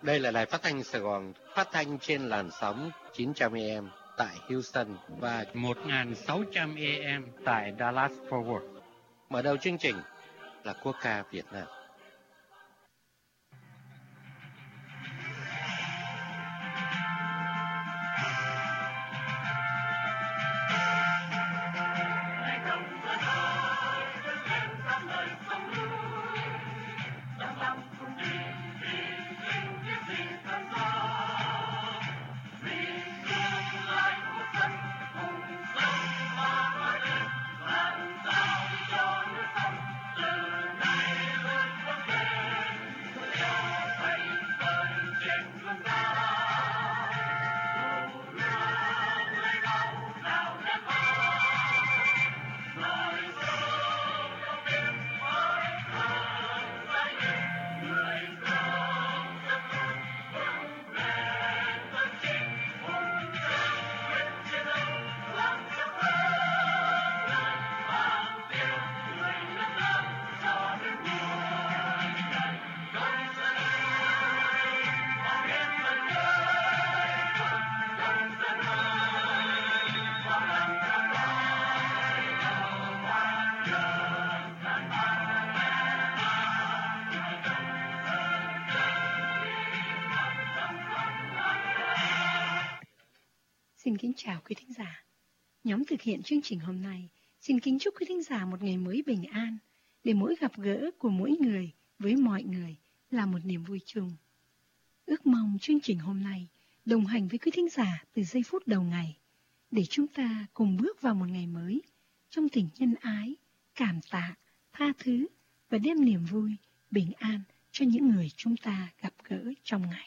Đây là đài phát thanh Sài Gòn, phát thanh trên làn sóng 900 AM tại Houston và 1600 AM tại Dallas Fort Worth. mở đầu chương trình là quốc ca Việt Nam. Xin kính chào quý thính giả. Nhóm thực hiện chương trình hôm nay xin kính chúc quý thính giả một ngày mới bình an, để mỗi gặp gỡ của mỗi người với mọi người là một niềm vui chung. Ước mong chương trình hôm nay đồng hành với quý thính giả từ giây phút đầu ngày, để chúng ta cùng bước vào một ngày mới trong tình nhân ái, cảm tạ, tha thứ và đem niềm vui, bình an cho những người chúng ta gặp gỡ trong ngày.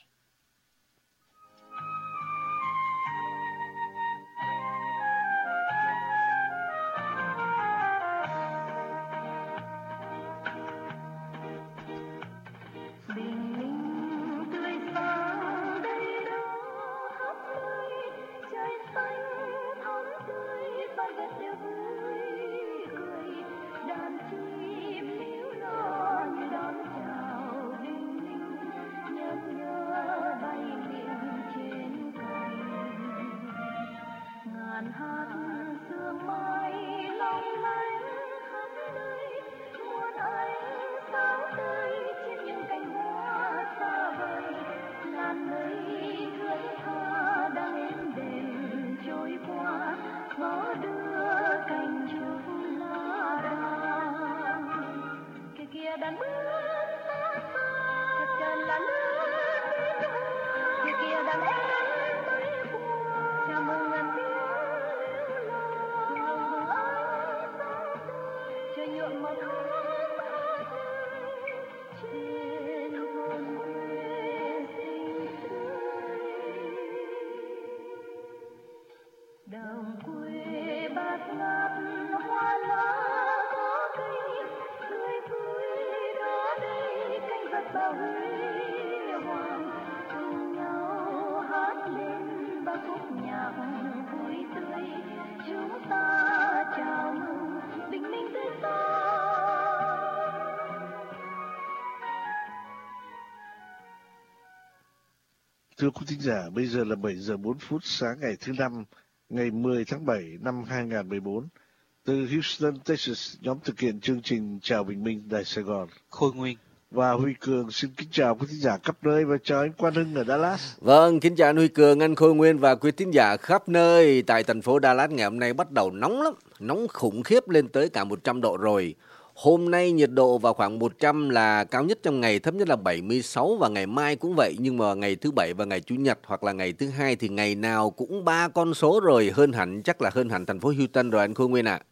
Thưa quý thính giả, bây giờ là 7 giờ 4 phút sáng ngày thứ Năm, ngày 10 tháng 7 năm 2014. Từ Houston, Texas, nhóm thực hiện chương trình Chào Bình Minh, Đài Sài Gòn, Khôi Nguyên và Huy Cường xin kính chào quý thính giả khắp nơi và chào anh Quang Hưng ở Dallas. Vâng, kính chào anh Huy Cường, anh Khôi Nguyên và quý thính giả khắp nơi. Tại thành phố Dallas ngày hôm nay bắt đầu nóng lắm, nóng khủng khiếp lên tới cả 100 độ rồi. Hôm nay nhiệt độ vào khoảng 100 là cao nhất trong ngày, thấp nhất là 76 và ngày mai cũng vậy. Nhưng mà ngày thứ Bảy và ngày Chủ nhật hoặc là ngày thứ Hai thì ngày nào cũng 3 con số rồi, hơn hẳn, chắc là hơn hẳn thành phố Houston rồi anh Khôi Nguyên ạ.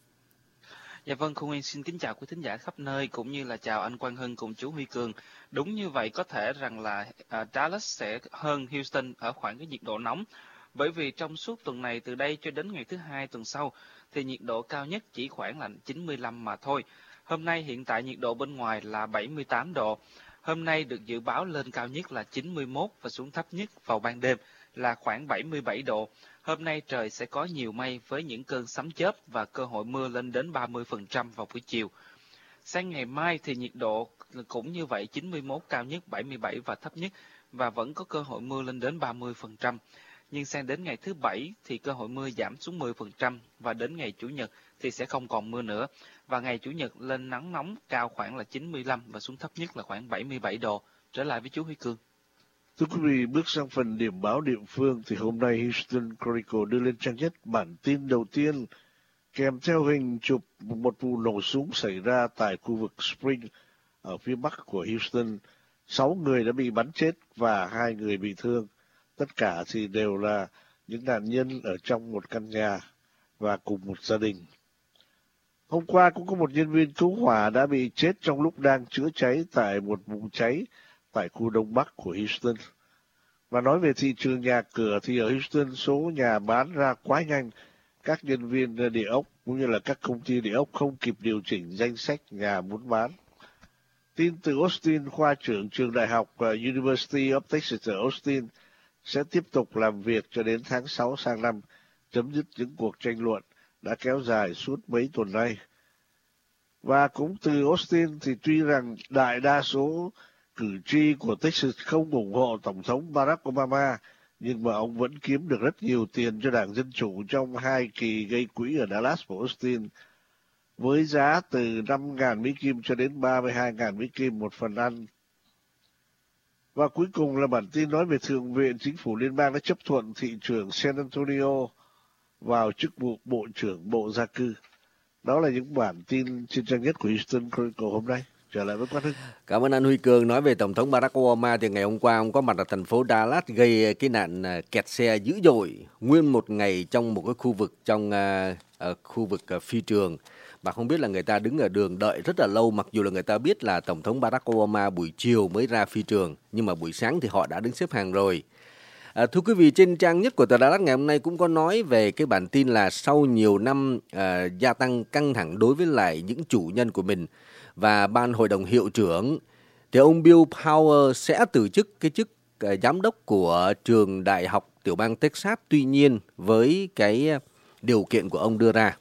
Dạ vâng, Khôi Nguyên xin kính chào quý thính giả khắp nơi cũng như là chào anh Quang Hưng cùng chú Huy Cường. Đúng như vậy, có thể rằng là Dallas sẽ hơn Houston ở khoảng cái nhiệt độ nóng. Bởi vì trong suốt tuần này từ đây cho đến ngày thứ Hai tuần sau thì nhiệt độ cao nhất chỉ khoảng là 95 mà thôi. Hôm nay hiện tại nhiệt độ bên ngoài là 78 độ. Hôm nay được dự báo lên cao nhất là 91 và xuống thấp nhất vào ban đêm là khoảng 77 độ. Hôm nay trời sẽ có nhiều mây với những cơn sấm chớp và cơ hội mưa lên đến 30% vào buổi chiều. Sang ngày mai thì nhiệt độ cũng như vậy, 91 cao nhất, 77 và thấp nhất và vẫn có cơ hội mưa lên đến 30%. Nhưng sang đến ngày thứ Bảy thì cơ hội mưa giảm xuống 10% và đến ngày Chủ nhật thì sẽ không còn mưa nữa. Và ngày Chủ nhật lên nắng nóng cao khoảng là 95 và xuống thấp nhất là khoảng 77 độ. Trở lại với chú Huy Cương. Thưa quý vị, bước sang phần điểm báo địa phương thì hôm nay Houston Chronicle đưa lên trang nhất bản tin đầu tiên kèm theo hình chụp một vụ nổ súng xảy ra tại khu vực Spring ở phía bắc của Houston. 6 người đã bị bắn chết và 2 người bị thương. Tất cả thì đều là những nạn nhân ở trong một căn nhà và cùng một gia đình. Hôm qua cũng có một nhân viên cứu hỏa đã bị chết trong lúc đang chữa cháy tại một vụ cháy tại khu đông bắc của Houston. Và nói về thị trường nhà cửa thì ở Houston số nhà bán ra quá nhanh. Các nhân viên địa ốc cũng như là các công ty địa ốc không kịp điều chỉnh danh sách nhà muốn bán. Tin từ Austin, khoa trưởng trường đại học University of Texas ở Austin sẽ tiếp tục làm việc cho đến tháng 6 sang năm, chấm dứt những cuộc tranh luận đã kéo dài suốt mấy tuần nay. Và cũng từ Austin thì tuy rằng đại đa số cử tri của Texas không ủng hộ Tổng thống Barack Obama, nhưng mà ông vẫn kiếm được rất nhiều tiền cho Đảng Dân Chủ trong 2 kỳ gây quỹ ở Dallas và Austin, với giá từ 5.000 Mỹ Kim cho đến 32.000 Mỹ Kim một phần ăn. Và cuối cùng là bản tin nói về Thượng viện Chính phủ Liên bang đã chấp thuận thị trưởng San Antonio vào chức vụ Bộ trưởng Bộ Gia cư. Đó là những bản tin trên trang nhất của Houston Chronicle hôm nay. Trở lại với Quang Hưng. Cảm ơn anh Huy Cường. Nói về Tổng thống Barack Obama thì ngày hôm qua ông có mặt ở thành phố Dallas gây cái nạn kẹt xe dữ dội nguyên một ngày trong một cái khu vực trong khu vực phi trường. Và không biết là người ta đứng ở đường đợi rất là lâu, mặc dù là người ta biết là Tổng thống Barack Obama buổi chiều mới ra phi trường, nhưng mà buổi sáng thì họ đã đứng xếp hàng rồi. Thưa quý vị, trên trang nhất của tờ Dallas ngày hôm nay cũng có nói về cái bản tin là sau nhiều năm gia tăng căng thẳng đối với lại những chủ nhân của mình và ban hội đồng hiệu trưởng, thì ông Bill Powers sẽ từ chức cái chức giám đốc của trường đại học tiểu bang Texas, tuy nhiên với cái điều kiện của ông đưa ra.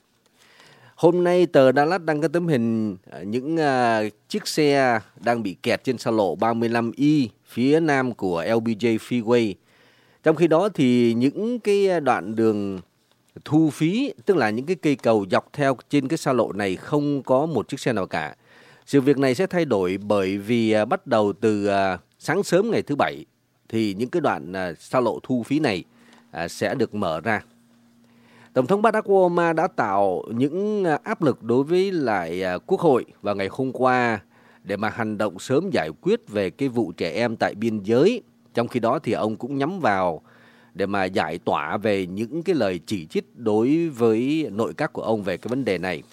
Hôm nay tờ Dallas đăng cái tấm hình những chiếc xe đang bị kẹt trên xa lộ 35E phía nam của LBJ Freeway. Trong khi đó thì những cái đoạn đường thu phí, tức là những cái cây cầu dọc theo trên cái xa lộ này không có một chiếc xe nào cả. Sự việc này sẽ thay đổi bởi vì bắt đầu từ sáng sớm ngày thứ Bảy thì những cái đoạn xa lộ thu phí này sẽ được mở ra. Tổng thống Barack Obama đã tạo những áp lực đối với lại Quốc hội vào ngày hôm qua để mà hành động sớm giải quyết về cái vụ trẻ em tại biên giới. Trong khi đó thì ông cũng nhắm vào để mà giải tỏa về những cái lời chỉ trích đối với nội các của ông về cái vấn đề này.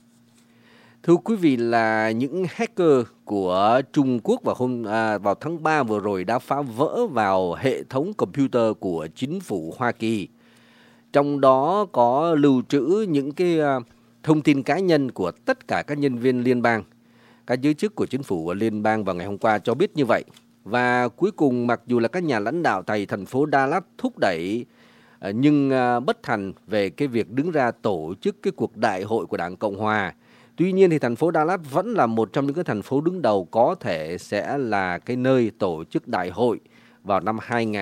Thưa quý vị, là những hacker của Trung Quốc vào tháng 3 vừa rồi đã phá vỡ vào hệ thống computer của chính phủ Hoa Kỳ. Trong đó có lưu trữ những cái thông tin cá nhân của tất cả các nhân viên liên bang. Các giới chức của chính phủ liên bang vào ngày hôm qua cho biết như vậy. Và cuối cùng, mặc dù là các nhà lãnh đạo tại thành phố Dallas thúc đẩy nhưng bất thành về cái việc đứng ra tổ chức cái cuộc đại hội của Đảng Cộng Hòa. Tuy nhiên thì thành phố Dallas vẫn là một trong những cái thành phố đứng đầu có thể sẽ là cái nơi tổ chức đại hội vào năm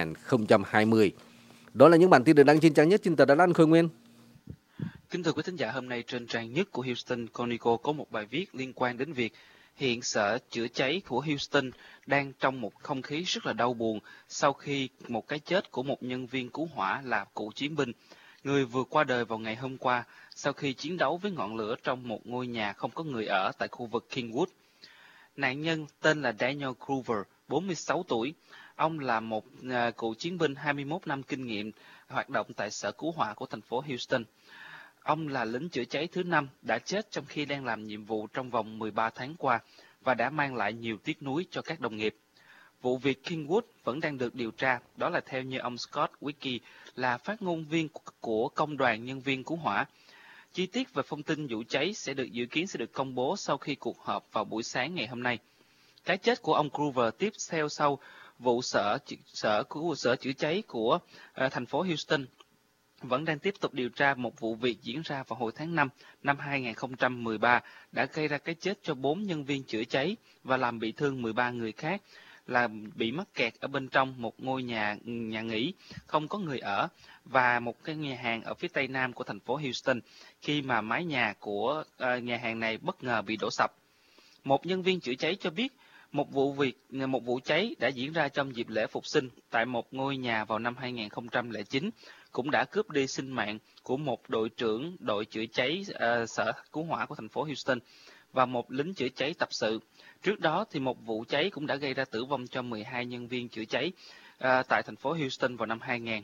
2020. Đó là những bản tin được đăng trên trang nhất trên tờ Dallas Khôi Nguyên. Kính thưa quý thính giả, hôm nay trên trang nhất của Houston Chronicle có một bài viết liên quan đến việc hiện sở chữa cháy của Houston đang trong một không khí rất là đau buồn sau khi một cái chết của một nhân viên cứu hỏa là cựu chiến binh, người vừa qua đời vào ngày hôm qua sau khi chiến đấu với ngọn lửa trong một ngôi nhà không có người ở tại khu vực Kingwood. Nạn nhân tên là Daniel Groover, 46 tuổi. Ông là một cựu chiến binh 21 năm kinh nghiệm hoạt động tại sở cứu hỏa của thành phố Houston. Ông là lính chữa cháy thứ 5 đã chết trong khi đang làm nhiệm vụ trong vòng 13 tháng qua và đã mang lại nhiều tiếc nuối cho các đồng nghiệp. Vụ việc Kingwood vẫn đang được điều tra, đó là theo như ông Scott Wiki là phát ngôn viên của công đoàn nhân viên cứu hỏa. Chi tiết về thông tin vụ cháy dự kiến sẽ được công bố sau khi cuộc họp vào buổi sáng ngày hôm nay. Cái chết của ông Groover tiếp theo sau vụ sở chữa cháy của thành phố Houston vẫn đang tiếp tục điều tra một vụ việc diễn ra vào hồi tháng 5 năm 2013 đã gây ra cái chết cho 4 nhân viên chữa cháy và làm bị thương 13 người khác là bị mắc kẹt ở bên trong một ngôi nhà nghỉ không có người ở và một cái nhà hàng ở phía tây nam của thành phố Houston khi mà mái nhà của nhà hàng này bất ngờ bị đổ sập. Một nhân viên chữa cháy cho biết một vụ cháy đã diễn ra trong dịp lễ Phục sinh tại một ngôi nhà vào năm 2009 cũng đã cướp đi sinh mạng của một đội trưởng đội chữa cháy sở cứu hỏa của thành phố Houston và một lính chữa cháy tập sự. Trước đó thì một vụ cháy cũng đã gây ra tử vong cho 12 nhân viên chữa cháy tại thành phố Houston vào năm 2000.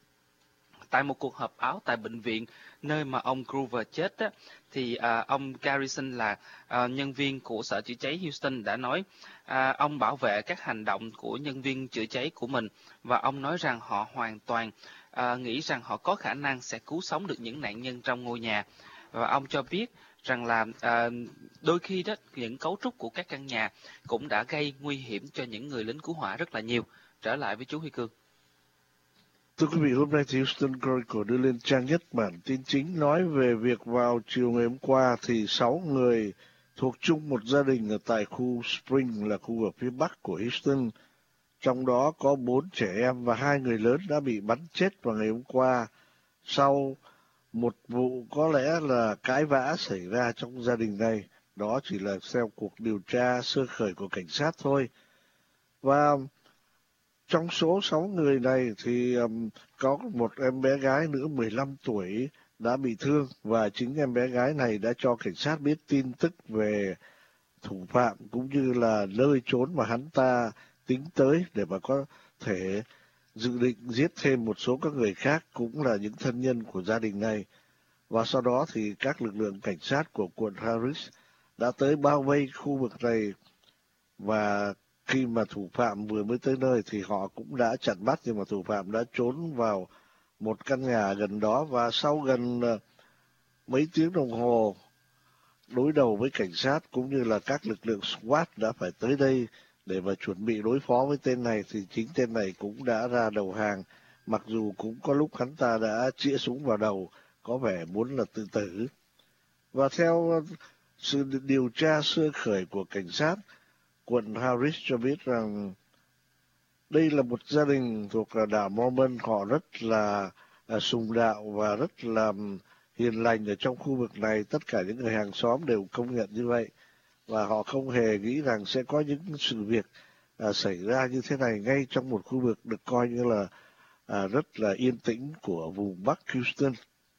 Tại một cuộc họp báo tại bệnh viện nơi mà ông Groover chết thì ông Garrison là nhân viên của sở chữa cháy Houston đã nói ông bảo vệ các hành động của nhân viên chữa cháy của mình và ông nói rằng họ hoàn toàn nghĩ rằng họ có khả năng sẽ cứu sống được những nạn nhân trong ngôi nhà. Và ông cho biết rằng là đôi khi đó những cấu trúc của các căn nhà cũng đã gây nguy hiểm cho những người lính cứu hỏa rất là nhiều. Trở lại với chú Huy Cương. Thưa quý vị, hôm nay thì Houston Chronicle đưa lên trang nhất bản tin chính nói về việc vào chiều ngày hôm qua thì 6 người thuộc chung một gia đình ở tại khu Spring là khu ở phía bắc của Houston. Trong đó có 4 trẻ em và 2 người lớn đã bị bắn chết vào ngày hôm qua sau một vụ có lẽ là cãi vã xảy ra trong gia đình này. Đó chỉ là theo cuộc điều tra sơ khởi của cảnh sát thôi. Và trong số 6 người này thì có một em bé gái nữa 15 tuổi đã bị thương và chính em bé gái này đã cho cảnh sát biết tin tức về thủ phạm cũng như là nơi trốn mà hắn ta tính tới để mà có thể dự định giết thêm một số các người khác cũng là những thân nhân của gia đình này. Và sau đó thì các lực lượng cảnh sát của quận Harris đã tới bao vây khu vực này và khi mà thủ phạm vừa mới tới nơi thì họ cũng đã chặn bắt, nhưng mà thủ phạm đã trốn vào một căn nhà gần đó và sau gần mấy tiếng đồng hồ đối đầu với cảnh sát cũng như là các lực lượng SWAT đã phải tới đây để mà chuẩn bị đối phó với tên này thì chính tên này cũng đã ra đầu hàng, mặc dù cũng có lúc hắn ta đã chĩa súng vào đầu, có vẻ muốn là tự tử. Và theo sự điều tra sơ khởi của cảnh sát, quận Harris cho biết rằng đây là một gia đình thuộc đạo Mormon, họ rất là sùng đạo và rất là hiền lành ở trong khu vực này. Tất cả những người hàng xóm đều công nhận như vậy và họ không hề nghĩ rằng sẽ có những sự việc xảy ra như thế này ngay trong một khu vực được coi như là rất là yên tĩnh của vùng Bắc Houston.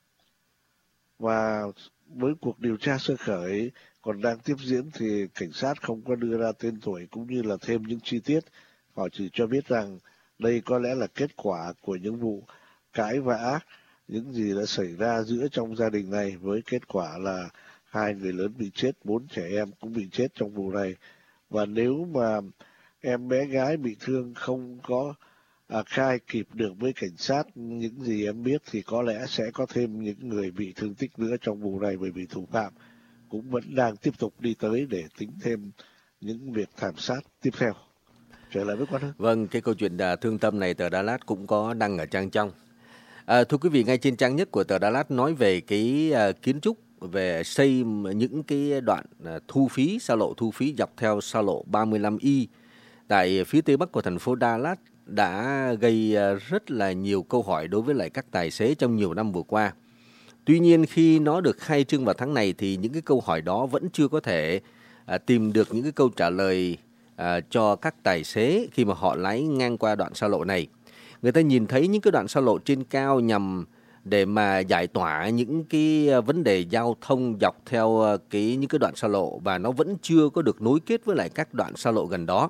Và với cuộc điều tra sơ khởi còn đang tiếp diễn thì cảnh sát không có đưa ra tên tuổi cũng như là thêm những chi tiết. Họ chỉ cho biết rằng đây có lẽ là kết quả của những vụ cãi vã, những gì đã xảy ra giữa trong gia đình này, với kết quả là 2 người lớn bị chết, 4 trẻ em cũng bị chết trong vụ này. Và nếu mà em bé gái bị thương không có khai kịp được với cảnh sát những gì em biết thì có lẽ sẽ có thêm những người bị thương tích nữa trong vụ này, bởi vì thủ phạm cũng vẫn đang tiếp tục đi tới để tính thêm những việc thảm sát tiếp theo. Trở lại với Quang Hưng. Vâng, cái câu chuyện thương tâm này tờ Dallas cũng có đăng ở trang trong. Thưa quý vị, ngay trên trang nhất của tờ Dallas nói về cái kiến trúc về xây những cái đoạn thu phí, xa lộ thu phí dọc theo xa lộ 35Y tại phía tây bắc của thành phố Dallas đã gây rất là nhiều câu hỏi đối với lại các tài xế trong nhiều năm vừa qua. Tuy nhiên khi nó được khai trương vào tháng này thì những cái câu hỏi đó vẫn chưa có thể tìm được những cái câu trả lời cho các tài xế khi mà họ lái ngang qua đoạn xa lộ này. Người ta nhìn thấy những cái đoạn xa lộ trên cao nhằm để mà giải tỏa những cái vấn đề giao thông dọc theo những cái đoạn xa lộ và nó vẫn chưa có được nối kết với lại các đoạn xa lộ gần đó.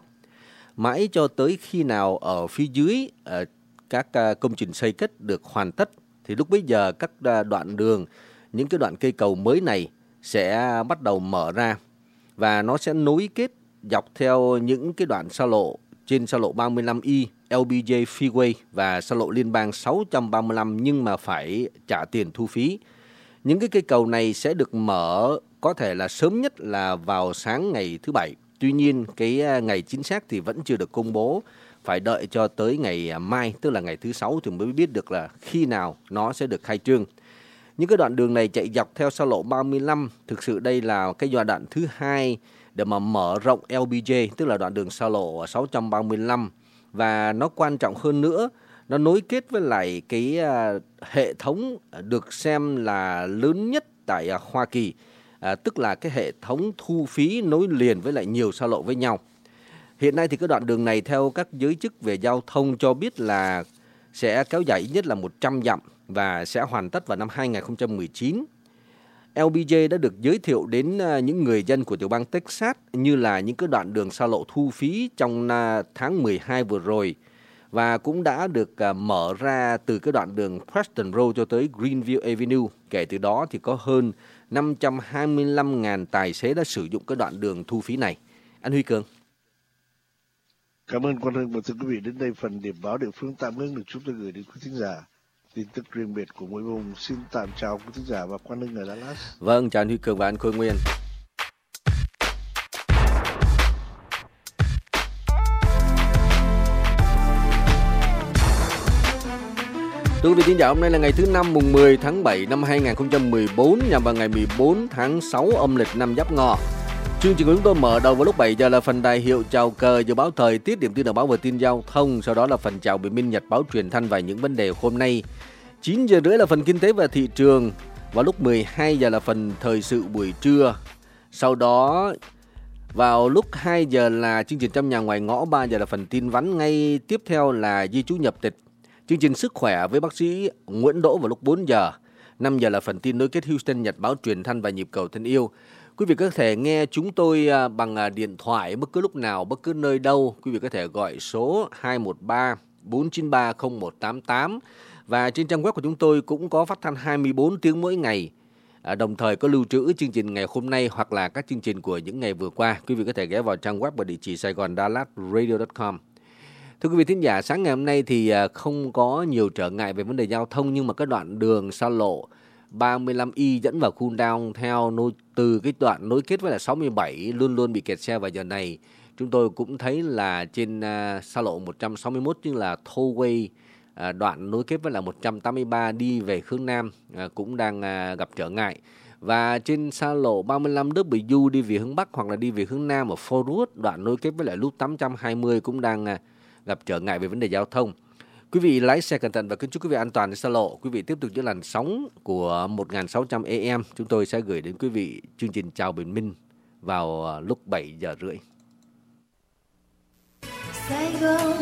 Mãi cho tới khi nào ở phía dưới các công trình xây cất được hoàn tất thì lúc bấy giờ các đoạn đường, những cái đoạn cây cầu mới này sẽ bắt đầu mở ra và nó sẽ nối kết dọc theo những cái đoạn xa lộ trên xa lộ 35Y, LBJ Freeway và xa lộ liên bang 635 nhưng mà phải trả tiền thu phí. Những cái cây cầu này sẽ được mở có thể là sớm nhất là vào sáng ngày thứ Bảy. Tuy nhiên cái ngày chính xác thì vẫn chưa được công bố, phải đợi cho tới ngày mai tức là ngày thứ Sáu thì mới biết được là khi nào nó sẽ được khai trương. Những cái đoạn đường này chạy dọc theo xa lộ 35. Thực sự đây là cái giai đoạn thứ hai để mà mở rộng LBJ, tức là đoạn đường xa lộ 635. Và nó quan trọng hơn nữa, nó nối kết với lại cái hệ thống được xem là lớn nhất tại Hoa Kỳ, tức là cái hệ thống thu phí nối liền với lại nhiều xa lộ với nhau. Hiện nay thì cái đoạn đường này theo các giới chức về giao thông cho biết là sẽ kéo dài ít nhất là 100 dặm và sẽ hoàn tất vào năm 2019. LBJ đã được giới thiệu đến những người dân của tiểu bang Texas như là những cái đoạn đường xa lộ thu phí trong tháng 12 vừa rồi, và cũng đã được mở ra từ cái đoạn đường Preston Road cho tới Greenview Avenue. Kể từ đó thì có hơn 525.000 tài xế đã sử dụng cái đoạn đường thu phí này. Anh Huy Cường. Cảm ơn Quang Hưng và thưa quý vị, đến đây phần điểm báo địa phương tạm ngưng được chúng tôi gửi đến quý thính giả. Tin tức riêng biệt của mỗi vùng xin tạm chào quý thính giả và Quang Hưng ở Dallas. Vâng, chào anh Huy Cường và anh Khôi Nguyên. Thưa quý vị thính giả, hôm nay là ngày thứ Năm mùng 10 tháng 7 năm 2014, nhằm vào ngày 14 tháng 6 âm lịch năm Giáp Ngọ. Chương trình của chúng tôi mở đầu vào lúc 7 giờ là phần đài hiệu chào cờ, dự báo thời tiết, điểm tin đầu báo và tin giao thông. Sau đó là phần chào bình minh, nhật báo truyền thanh và những vấn đề hôm nay. 9 giờ rưỡi là phần kinh tế và thị trường. Vào lúc 12 giờ là phần thời sự buổi trưa. Sau đó vào lúc 2 giờ là chương trình trong nhà ngoài ngõ, 3 giờ là phần tin vắn, ngay tiếp theo là di trú nhập tịch. Chương trình sức khỏe với bác sĩ Nguyễn Đỗ vào lúc 4 giờ. 5 giờ là phần tin nối kết Houston, nhật báo truyền thanh và nhịp cầu thân yêu. Quý vị có thể nghe chúng tôi bằng điện thoại bất cứ lúc nào, bất cứ nơi đâu. Quý vị có thể gọi số 213-493-0188. Và trên trang web của chúng tôi cũng có phát thanh 24 tiếng mỗi ngày. Đồng thời có lưu trữ chương trình ngày hôm nay hoặc là các chương trình của những ngày vừa qua. Quý vị có thể ghé vào trang web và địa chỉ SaigonDallasRadio.com. Thưa quý vị thính giả, sáng ngày hôm nay thì không có nhiều trở ngại về vấn đề giao thông, nhưng mà cái đoạn đường xa lộ 35Y dẫn vào khu downtown từ cái đoạn nối kết với là 67 luôn luôn bị kẹt xe vào giờ này. Chúng tôi cũng thấy là trên xa lộ 161, như là tollway, đoạn nối kết với là 183 đi về hướng Nam cũng đang gặp trở ngại. Và trên xa lộ 35 W đi về hướng Bắc hoặc là đi về hướng Nam ở Forwood, đoạn nối kết với lại Loop 820 cũng đang gặp trở ngại về vấn đề giao thông. Quý vị lái xe cẩn thận và kính chúc quý vị an toàn trên xa lộ. Quý vị tiếp tục giữ làn sóng của 1600 AM. Chúng tôi sẽ gửi đến quý vị chương trình Chào Bình Minh vào lúc 7 giờ rưỡi. Sài Gòn